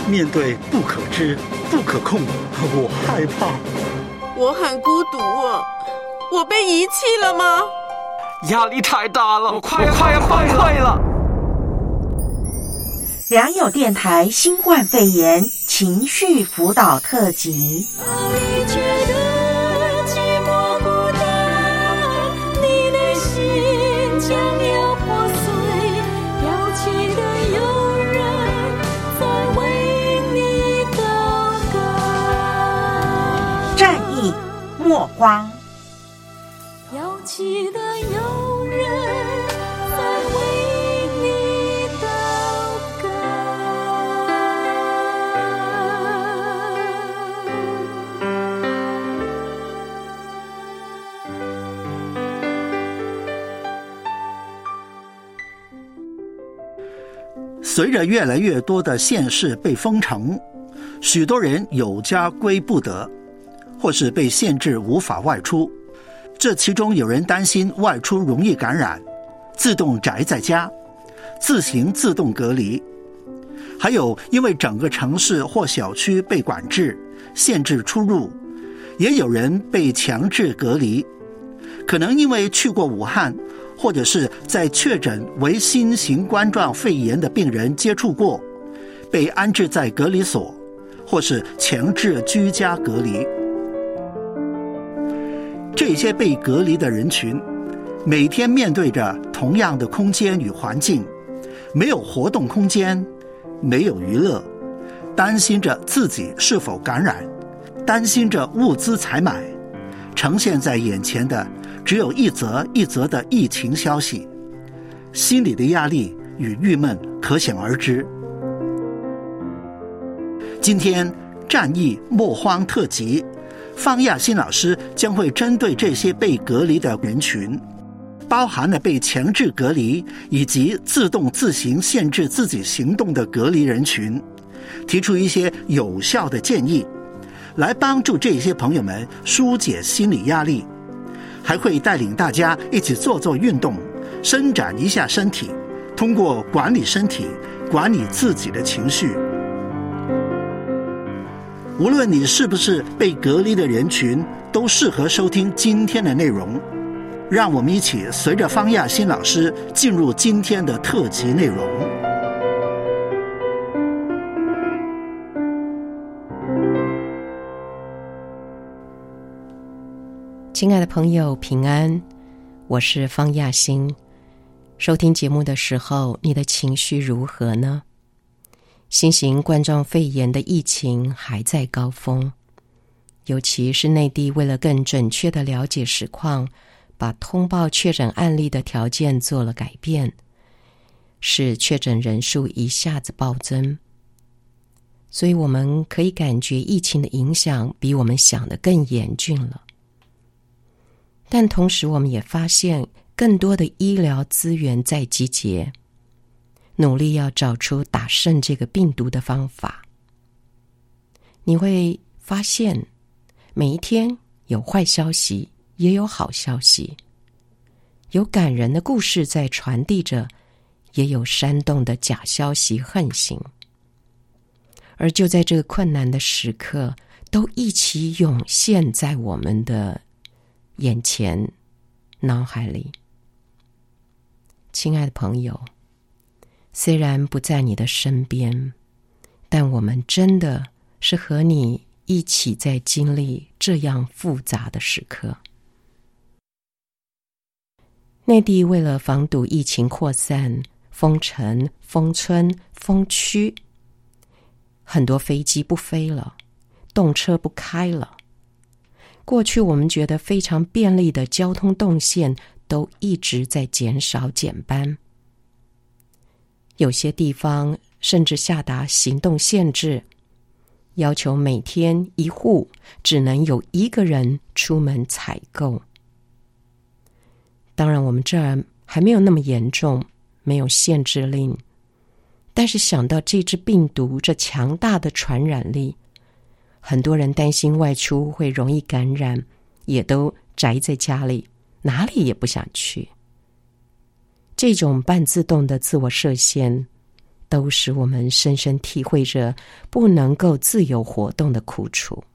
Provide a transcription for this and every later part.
面对不可知、不可控，我害怕。 我很孤独啊，我被遗弃了吗？ 压力太大了，我快要崩溃了。 良友电台新冠肺炎情绪辅导特辑。战役莫慌， 摇旗的友人在为你祷告。 随着越来越多的县市被封城，许多人有家归不得，或是被限制无法外出。这其中有人担心外出容易感染，自动宅在家，自行自动隔离。还有因为整个城市或小区被管制，限制出入，也有人被强制隔离。可能因为去过武汉，或者是在确诊为新型冠状肺炎的病人接触过，被安置在隔离所，或是强制居家隔离。这些被隔离的人群，每天面对着同样的空间与环境，没有活动空间，没有娱乐，担心着自己是否感染，担心着物资采买，呈现在眼前的只有一则一则的疫情消息，心里的压力与郁闷可想而知。今天战役莫慌特辑，方亚新老师将会针对这些被隔离的人群，包含了被强制隔离以及自动自行限制自己行动的隔离人群，提出一些有效的建议，来帮助这些朋友们疏解心理压力，还会带领大家一起做做运动，伸展一下身体，通过管理身体，管理自己的情绪。无论你是不是被隔离的人群，都适合收听今天的内容。让我们一起随着方亚新老师进入今天的特辑内容。 亲爱的朋友，平安，我是方亚新。收听节目的时候，你的情绪如何呢？新型冠状肺炎的疫情还在高峰，尤其是内地为了更准确地了解实况，把通报确诊案例的条件做了改变，使确诊人数一下子暴增。所以我们可以感觉疫情的影响比我们想的更严峻了。但同时我们也发现更多的医疗资源在集结，努力要找出打胜这个病毒的方法。你会发现每一天有坏消息，也有好消息，有感人的故事在传递着，也有煽动的假消息横行。而就在这个困难的时刻，都一起涌现在我们的眼前、脑海里。亲爱的朋友，虽然不在你的身边，但我们真的是和你一起在经历这样复杂的时刻。内地为了防堵疫情扩散，封城、封村、封区，很多飞机不飞了，动车不开了。过去我们觉得非常便利的交通动线都一直在减少减班，有些地方甚至下达行动限制，要求每天一户只能有一个人出门采购。当然我们这儿还没有那么严重，没有限制令，但是想到这只病毒这强大的传染力，很多人担心外出会容易感染，也都宅在家里，哪里也不想去。这种半自动的自我设限， 都使我们深深体会着不能够自由活动的苦楚。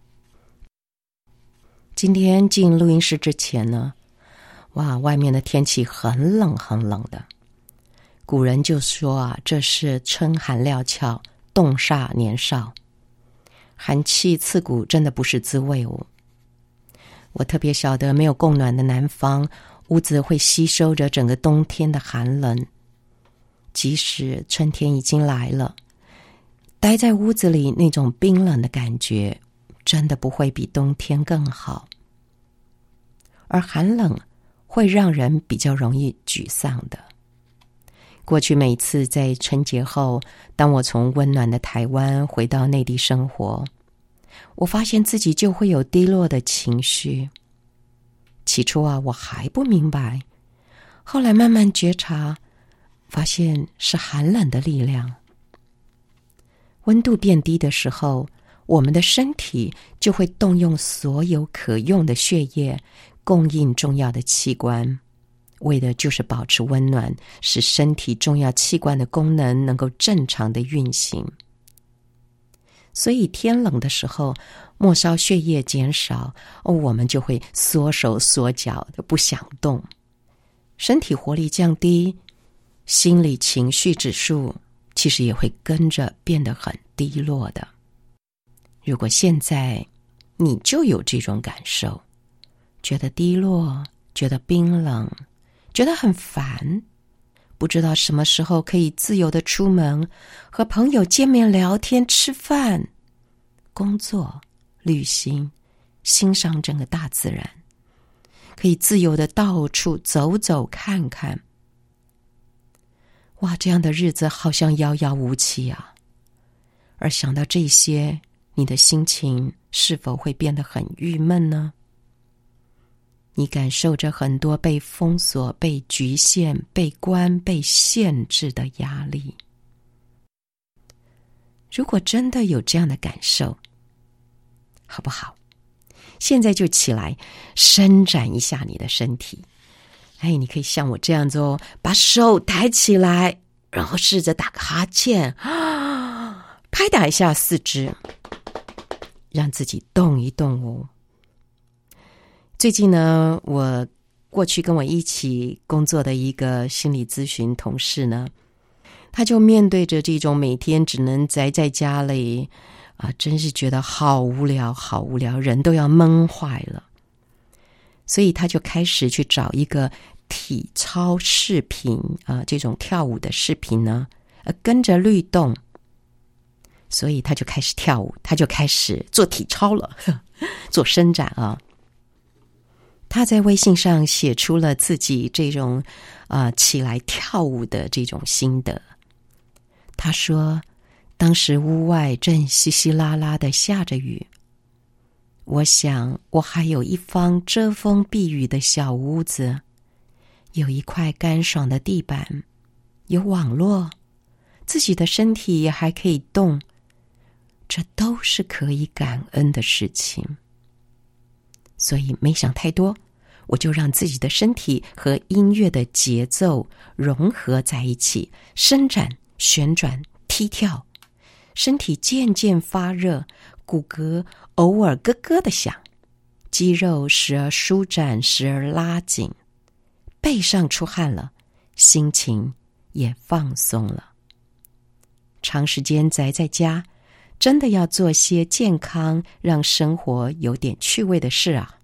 今天进录音室之前呢，外面的天气很冷很冷的。古人就说这是春寒料峭，冻煞年少，寒气刺骨，真的不是滋味哦。我特别晓得没有供暖的南方，屋子会吸收着整个冬天的寒冷，即使春天已经来了，待在屋子里那种冰冷的感觉真的不会比冬天更好。而寒冷会让人比较容易沮丧的。过去每次在春节后，当我从温暖的台湾回到内地生活，我发现自己就会有低落的情绪。起初我还不明白，后来慢慢觉察，发现是寒冷的力量。温度变低的时候，我们的身体就会动用所有可用的血液，供应重要的器官，为的就是保持温暖，使身体重要器官的功能能够正常的运行。所以天冷的时候，末梢血液减少，我们就会缩手缩脚的不想动，身体活力降低，心理情绪指数其实也会跟着变得很低落的。如果现在你就有这种感受，觉得低落，觉得冰冷，觉得很烦，不知道什么时候可以自由的出门，和朋友见面聊天吃饭，工作旅行，欣赏整个大自然，可以自由的到处走走看看。这样的日子好像遥遥无期啊。而想到这些，你的心情是否会变得很郁闷呢？你感受着很多被封锁、被局限、被关、被限制的压力。如果真的有这样的感受，好不好？现在就起来伸展一下你的身体。你可以像我这样子把手抬起来，然后试着打个哈欠，拍打一下四肢，让自己动一动哦。最近呢，我过去跟我一起工作的一个心理咨询同事呢，他就面对着这种每天只能宅在家里真是觉得好无聊好无聊，人都要闷坏了。所以他就开始去找一个体操视频这种跳舞的视频呢，跟着律动。所以他就开始跳舞，他就开始做体操了，做伸展他在微信上写出了自己这种起来跳舞的这种心得。他说，当时屋外正稀稀拉拉的下着雨，我想我还有一方遮风避雨的小屋子，有一块干爽的地板，有网络，自己的身体也还可以动，这都是可以感恩的事情。所以没想太多，我就让自己的身体和音乐的节奏融合在一起，伸展、旋转、踢跳，身体渐渐发热，骨骼偶尔咯咯的响，肌肉时而舒展，时而拉紧，背上出汗了，心情也放松了。长时间宅在家，真的要做些健康，让生活有点趣味的事啊。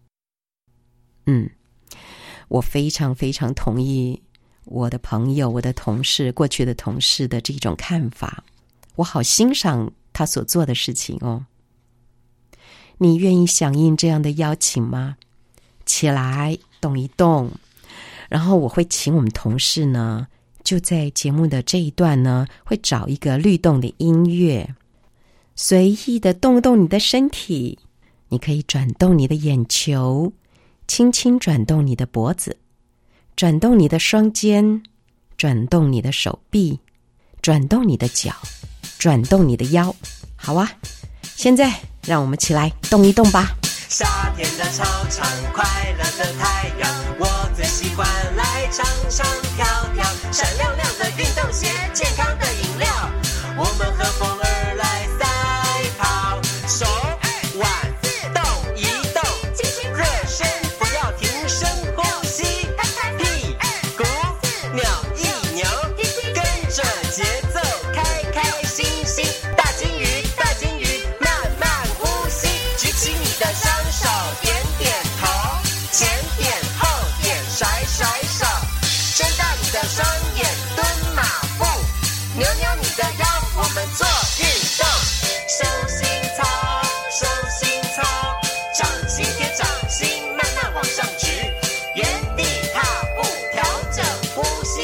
我非常非常同意我的朋友、我的同事、过去的同事的这种看法，我好欣赏他所做的事情哦。你愿意响应这样的邀请吗？起来动一动，然后我会请我们同事呢，就在节目的这一段呢，会找一个律动的音乐，随意的动动你的身体。你可以转动你的眼球，轻轻转动你的脖子，转动你的双肩，转动你的手臂，转动你的脚，转动你的腰。好啊，现在让我们起来动一动吧。 夏天的操场，快乐的太阳，我最喜欢来场上跳跳，闪亮亮的运动鞋，健康的饮料， 我们和风儿来赛跑，手腕动一动，热身不要停，深呼吸，屁股扭一扭，跟着节奏开开心心，大金鱼大金鱼慢慢呼吸，举起你的双手点点头，前点后点甩甩手，睁大你的双眼蹲马步，扭扭你的腰，我们做运动，手心操手心操，掌心贴掌心，慢慢往上举，原地踏步调整呼吸，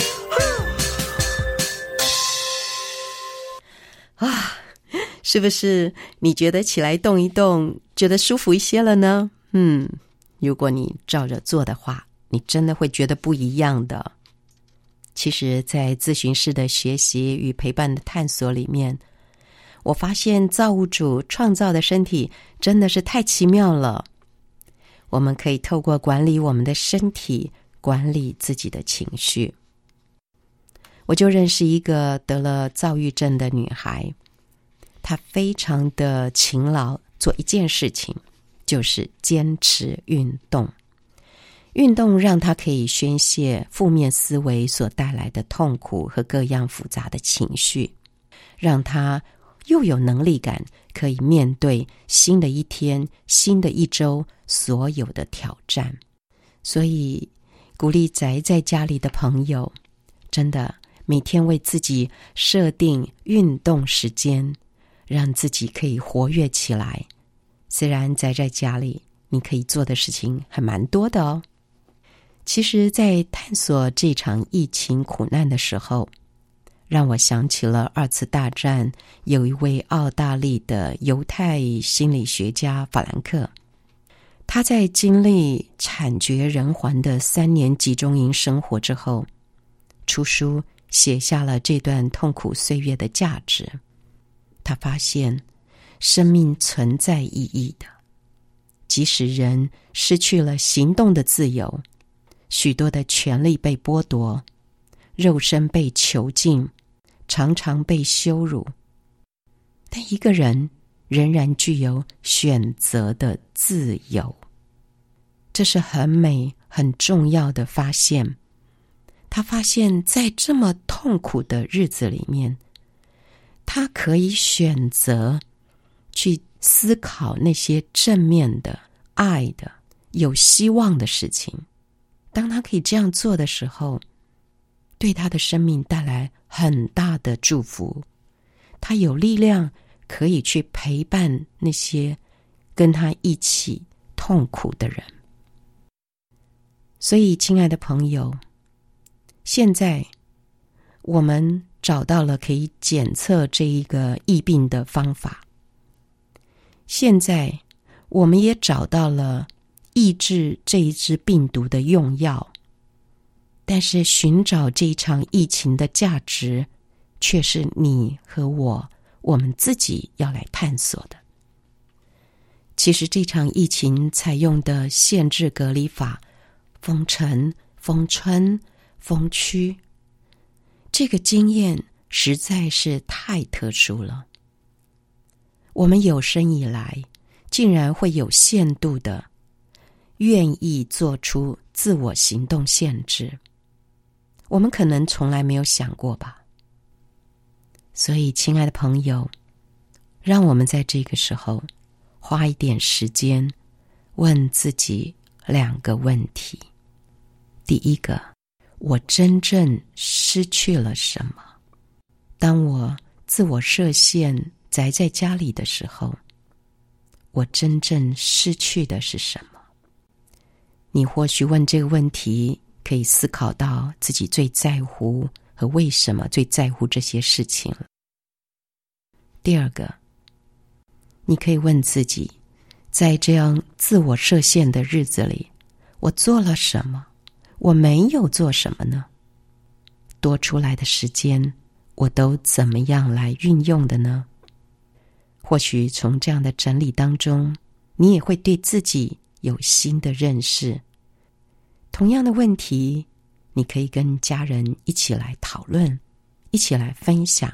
是不是你觉得起来动一动觉得舒服一些了呢？如果你照着做的话，你真的会觉得不一样的。其实在咨询师的学习与陪伴的探索里面，我发现造物主创造的身体真的是太奇妙了。我们可以透过管理我们的身体，管理自己的情绪。我就认识一个得了躁郁症的女孩，她非常的勤劳，做一件事情就是坚持运动。运动让她可以宣泄负面思维所带来的痛苦和各样复杂的情绪，让她又有能力感，可以面对新的一天、新的一周所有的挑战。所以鼓励宅在家里的朋友，真的每天为自己设定运动时间，让自己可以活跃起来。虽然宅在家里，你可以做的事情还蛮多的哦。其实在探索这场疫情苦难的时候，让我想起了2次大战有一位澳大利的犹太心理学家法兰克，他在经历惨绝人寰的3年集中营生活之后，出书写下了这段痛苦岁月的价值。他发现生命存在意义的，即使人失去了行动的自由，许多的权利被剥夺，肉身被囚禁，常常被羞辱，但一个人仍然具有选择的自由。这是很美很重要的发现。他发现在这么痛苦的日子里面，他可以选择去思考那些正面的、爱的、有希望的事情。当他可以这样做的时候，对他的生命带来很大的祝福。他有力量可以去陪伴那些跟他一起痛苦的人。所以亲爱的朋友，现在我们找到了可以检测这一个疫病的方法，现在我们也找到了抑制这一支病毒的用药，但是寻找这一场疫情的价值，却是你和我们自己要来探索的。其实这场疫情采用的限制隔离法，封城、封村、封区，这个经验实在是太特殊了。我们有生以来竟然会有限度的愿意做出自我行动限制，我们可能从来没有想过吧。所以亲爱的朋友，让我们在这个时候花一点时间问自己2个问题。第一个，我真正失去了什么？当我自我设限宅在家里的时候，我真正失去的是什么？你或许问这个问题，可以思考到自己最在乎和为什么最在乎这些事情了。第二个，你可以问自己，在这样自我设限的日子里，我做了什么？我没有做什么呢？多出来的时间，我都怎么样来运用的呢？或许从这样的整理当中，你也会对自己有新的认识。同样的问题，你可以跟家人一起来讨论，一起来分享，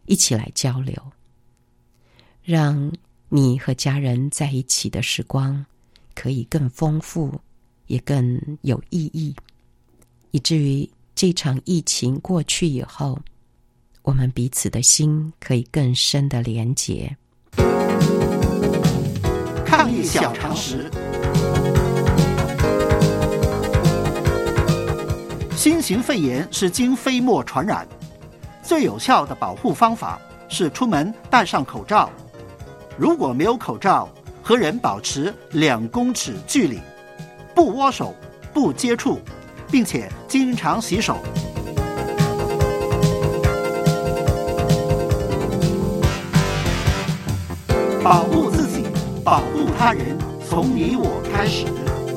一起来交流，让你和家人在一起的时光可以更丰富，也更有意义，以至于这场疫情过去以后，我们彼此的心可以更深的连结。 抗疫小常识。新型肺炎是经飞沫传染，最有效的保护方法是出门戴上口罩。如果没有口罩，和人保持2公尺距离，不握手，不接触，并且经常洗手。保护自己，保护他人，从你我开始。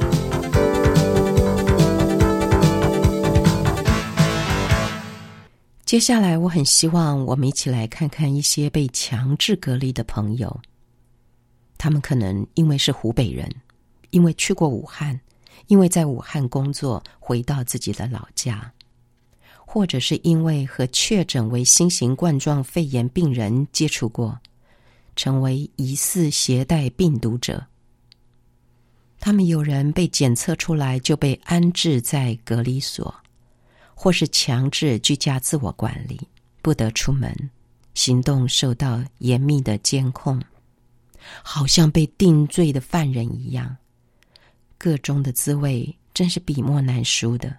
接下来我很希望我们一起来看看一些被强制隔离的朋友，他们可能因为是湖北人，因为去过武汉，因为在武汉工作回到自己的老家，或者是因为和确诊为新型冠状肺炎病人接触过，成为疑似携带病毒者。他们有人被检测出来就被安置在隔离所，或是强制居家自我管理，不得出门，行动受到严密的监控，好像被定罪的犯人一样，个中的滋味真是笔墨难书的。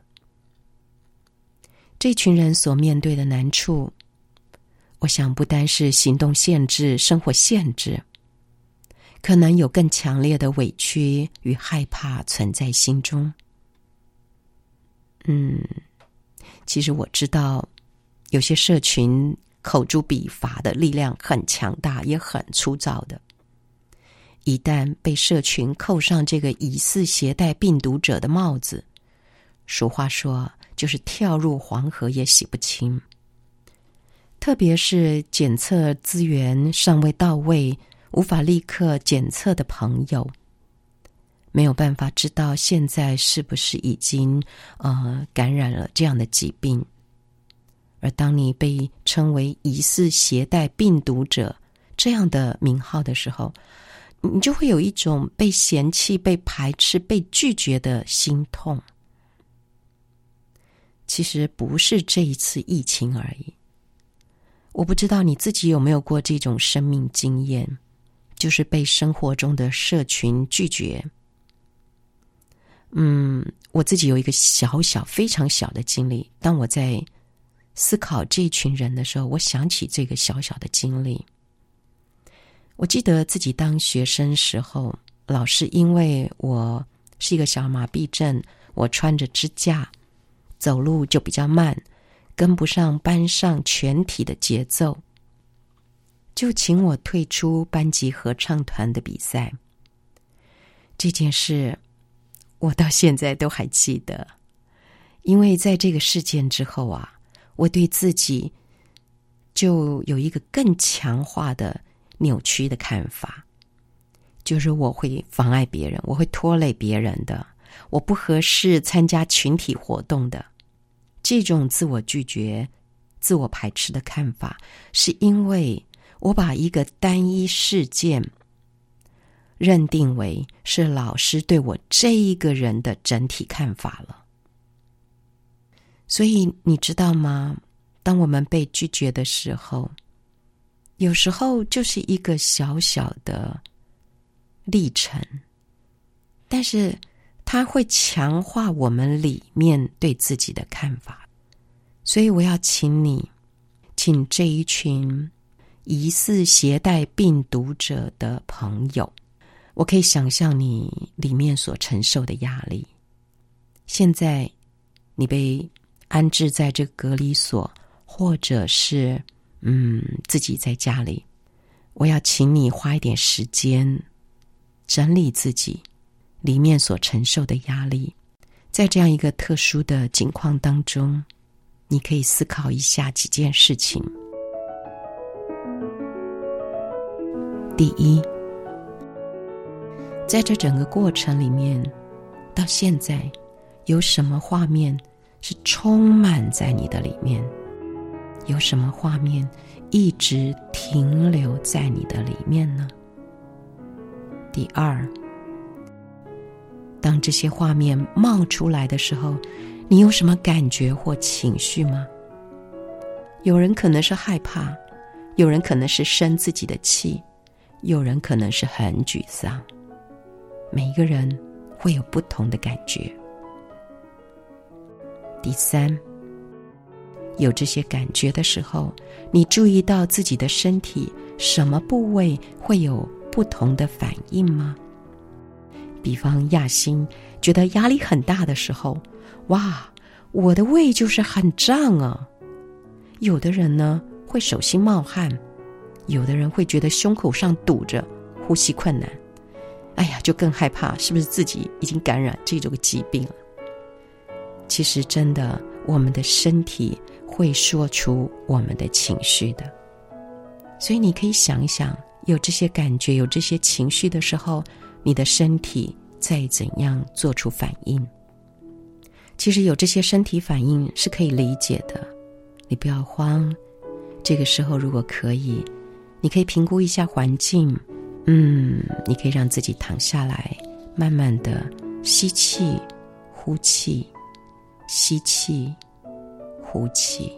这群人所面对的难处，我想不单是行动限制、生活限制，可能有更强烈的委屈与害怕存在心中。其实我知道，有些社群口诛笔伐的力量很强大，也很粗糙的。一旦被社群扣上这个疑似携带病毒者的帽子，俗话说，就是跳入黄河也洗不清。特别是检测资源尚未到位，无法立刻检测的朋友，没有办法知道现在是不是已经感染了这样的疾病。而当你被称为疑似携带病毒者这样的名号的时候，你就会有一种被嫌弃、被排斥、被拒绝的心痛。其实不是这一次疫情而已。我不知道你自己有没有过这种生命经验，就是被生活中的社群拒绝。我自己有一个非常小的经历。当我在思考这群人的时候，我想起这个小小的经历。我记得自己当学生时候，老师因为我是一个小麻痹症，我穿着支架，走路就比较慢，跟不上班上全体的节奏，就请我退出班级合唱团的比赛。这件事我到现在都还记得，因为在这个事件之后啊，我对自己就有一个更强化的扭曲的看法，就是我会妨碍别人，我会拖累别人的，我不合适参加群体活动的。这种自我拒绝、自我排斥的看法，是因为我把一个单一事件认定为是老师对我这一个人的整体看法了。所以你知道吗？当我们被拒绝的时候，有时候就是一个小小的历程，但是它会强化我们里面对自己的看法。所以我要请这一群疑似携带病毒者的朋友，我可以想象你里面所承受的压力。现在你被安置在这个隔离所，或者是自己在家里，我要请你花一点时间整理自己里面所承受的压力。在这样一个特殊的境况当中，你可以思考一下几件事情。第一，在这整个过程里面，到现在有什么画面是充满在你的里面？ 有什么画面一直停留在你的里面呢？第二，当这些画面冒出来的时候，你有什么感觉或情绪吗？有人可能是害怕，有人可能是生自己的气，有人可能是很沮丧，每一个人会有不同的感觉。第三，有这些感觉的时候，你注意到自己的身体什么部位会有不同的反应吗？比方亚欣觉得压力很大的时候，哇，我的胃就是很胀啊。有的人呢会手心冒汗，有的人会觉得胸口上堵着，呼吸困难，哎呀，就更害怕是不是自己已经感染这种疾病了。其实真的，我们的身体会说出我们的情绪的。所以你可以想一想，有这些感觉，有这些情绪的时候，你的身体再怎样做出反应。其实有这些身体反应是可以理解的，你不要慌。这个时候如果可以，你可以评估一下环境，你可以让自己躺下来，慢慢的吸气呼气，吸气呼气。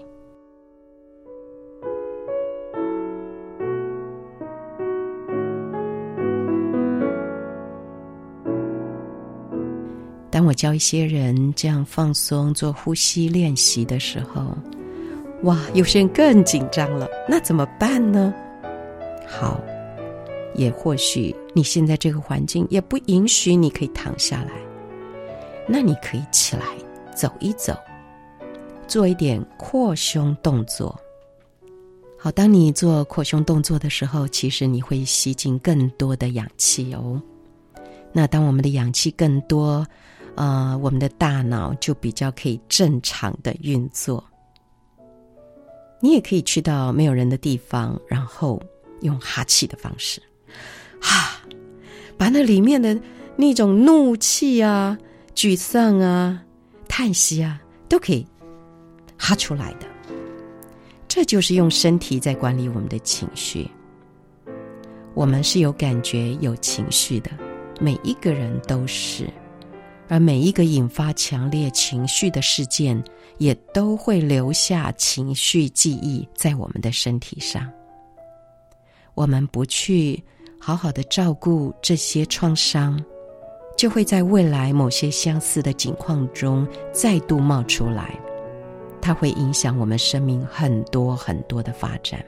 当我教一些人这样放松做呼吸练习的时候，哇，有些人更紧张了，那怎么办呢？好，也或许你现在这个环境也不允许你可以躺下来，那你可以起来走一走，做一点扩胸动作。好，当你做扩胸动作的时候，其实你会吸进更多的氧气哦。那当我们的氧气更多，我们的大脑就比较可以正常的运作。你也可以去到没有人的地方，然后用哈气的方式，把那里面的那种怒气啊、沮丧啊、叹息啊，都可以哈出来的。这就是用身体在管理我们的情绪。我们是有感觉、有情绪的，每一个人都是。而每一个引发强烈情绪的事件，也都会留下情绪记忆在我们的身体上。我们不去好好的照顾这些创伤，就会在未来某些相似的境况中再度冒出来，它会影响我们生命很多很多的发展。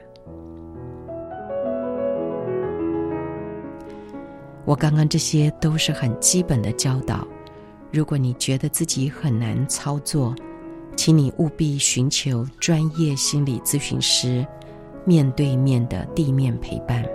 我刚刚这些都是很基本的教导，如果你觉得自己很难操作，请你务必寻求专业心理咨询师面对面的地面陪伴。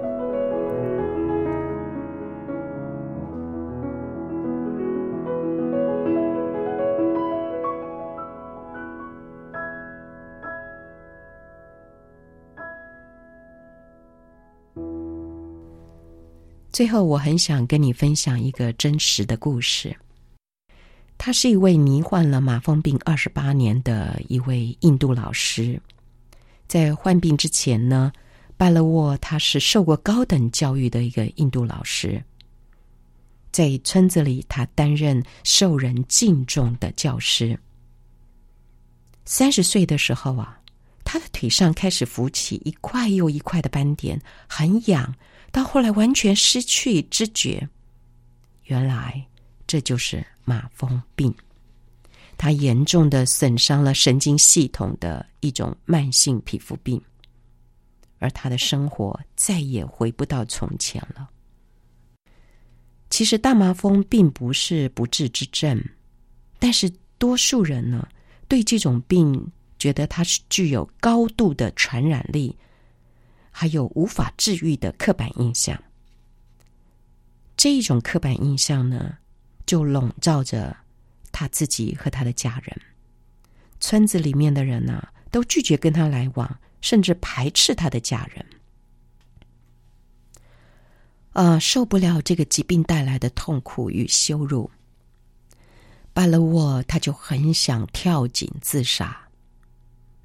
最后，我很想跟你分享一个真实的故事。他是一位罹患了麻风病28年的一位印度老师。在患病之前呢，拜勒沃他是受过高等教育的一个印度老师。在村子里，他担任受人敬重的教师。30岁的时候啊，他的腿上开始浮起一块又一块的斑点，很痒，到后来完全失去知觉。原来这就是麻风病，它严重的损伤了神经系统的一种慢性皮肤病，而他的生活再也回不到从前了。其实大麻风并不是不治之症，但是多数人呢，对这种病觉得它是具有高度的传染力，还有无法治愈的刻板印象。这一种刻板印象呢，就笼罩着他自己和他的家人。村子里面的人呢，都拒绝跟他来往，甚至排斥他的家人。受不了这个疾病带来的痛苦与羞辱，拜勒沃他就很想跳井自杀。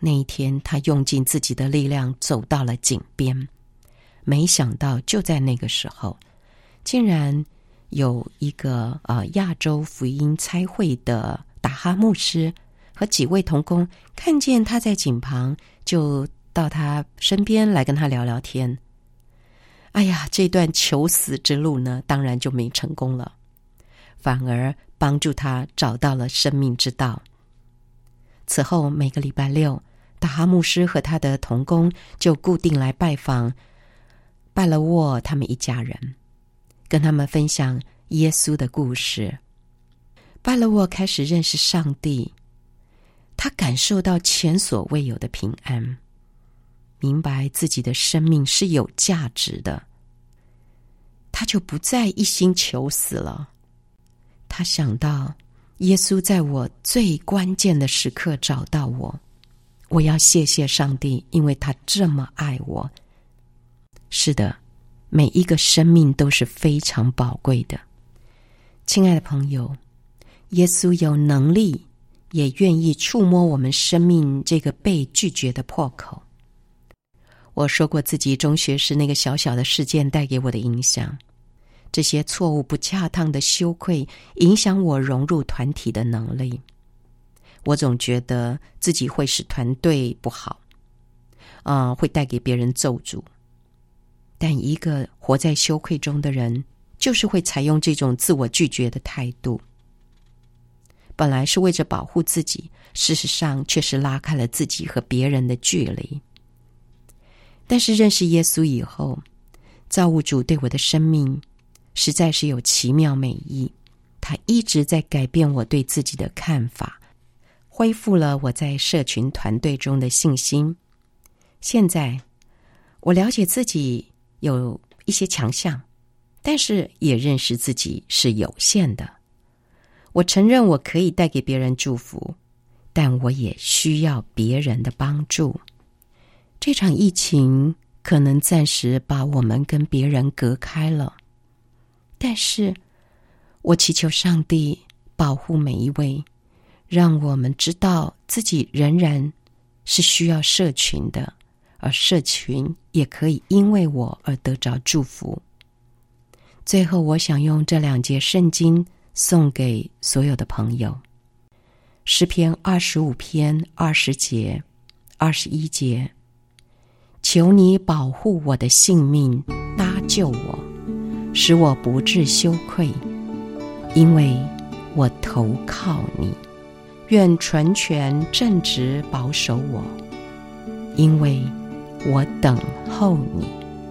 那一天，他用尽自己的力量走到了井边，没想到就在那个时候，竟然有一个亚洲福音差会的达哈牧师和几位同工看见他在井旁，就到他身边来跟他聊聊天。哎呀，这段求死之路呢，当然就没成功了，反而帮助他找到了生命之道。此后每个礼拜六，达哈牧师和他的同工就固定来拜访拜勒沃他们一家人，跟他们分享耶稣的故事。拜勒沃开始认识上帝，他感受到前所未有的平安，明白自己的生命是有价值的，他就不再一心求死了。他想到耶稣在我最关键的时刻找到我，我要谢谢上帝，因为他这么爱我。是的，每一个生命都是非常宝贵的。亲爱的朋友，耶稣有能力，也愿意触摸我们生命这个被拒绝的破口。我说过自己中学时那个小小的事件带给我的影响，这些错误不恰当的羞愧影响我融入团体的能力。我总觉得自己会使团队不好，会带给别人咒诅。但一个活在羞愧中的人，就是会采用这种自我拒绝的态度。本来是为着保护自己，事实上却是拉开了自己和别人的距离。但是认识耶稣以后，造物主对我的生命实在是有奇妙美意，他一直在改变我对自己的看法，恢复了我在社群团队中的信心。现在我了解自己有一些强项，但是也认识自己是有限的。我承认我可以带给别人祝福，但我也需要别人的帮助。这场疫情可能暂时把我们跟别人隔开了，但是我祈求上帝保护每一位，让我们知道自己仍然是需要社群的，而社群也可以因为我而得着祝福。最后，我想用这2节圣经送给所有的朋友。诗篇25篇20节、21节，求你保护我的性命，搭救我，使我不致羞愧，因为我投靠你。愿纯全正直保守我，因为我等候你。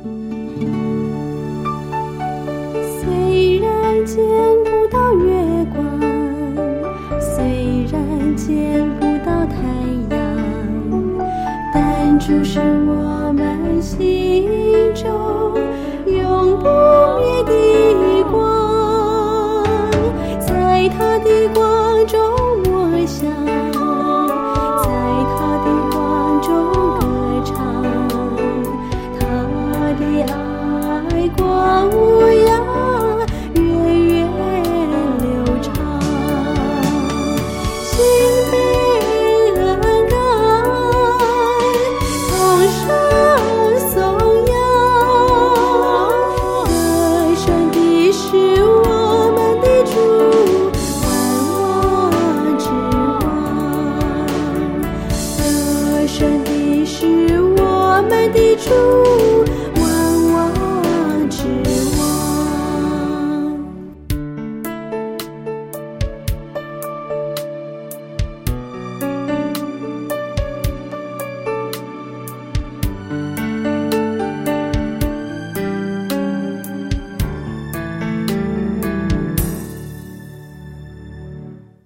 虽然见不到月光，虽然见不到太阳，但主是